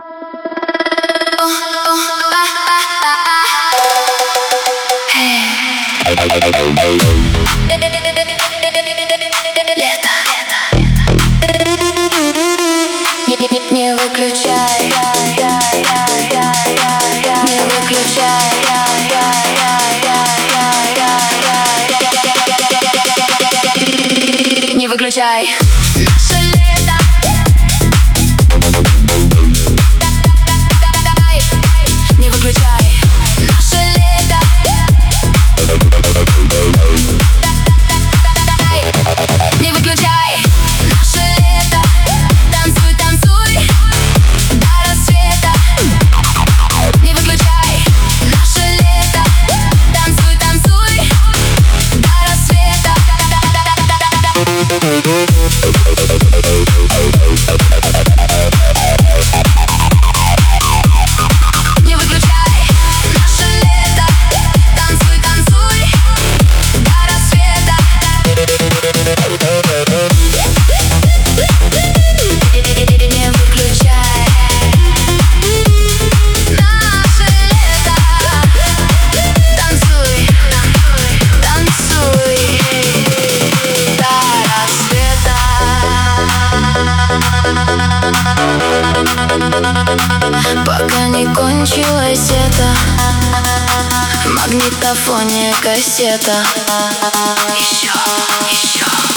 Не выключай, не выключай, не выключай. Наше лето. Не выключай. Наше лето. Не выключай. Наше лето. Танцуй, танцуй до рассвета. Не выключай. Наше лето. Танцуй, танцуй до рассвета. Не выключай. Наше лето. Танцуй, танцуй до рассвета. Не выключай. Наше лето. Танцуй, танцуй до рассвета. Пока не кончилась эта в магнитофоне кассета. Еще, еще.